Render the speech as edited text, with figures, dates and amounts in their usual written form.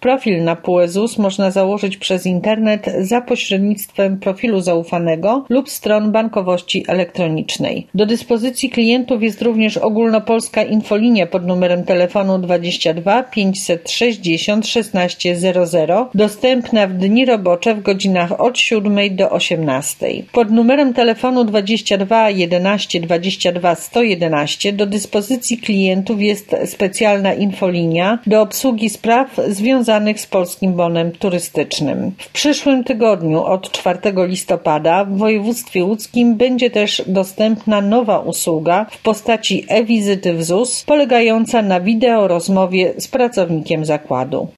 Profil na PUE ZUS można założyć przez internet za pośrednictwem profilu zaufanego lub stron bankowości elektronicznej. Do dyspozycji klientów jest również ogólnopolska infolinia pod numerem telefonu 22 560 1600, dostępna w dni robocze w godzinach od 7 do 18. Pod numerem telefonu 22 11 22 111 do dyspozycji klientów jest specjalna infolinia do obsługi spraw związanych z Polskim Bonem Turystycznym. W przyszłym tygodniu od 4 listopada w województwie łódzkim będzie też dostępna nowa usługa w postaci e-wizyty w ZUS polegająca na wideorozmowie z pracownikiem zakładu.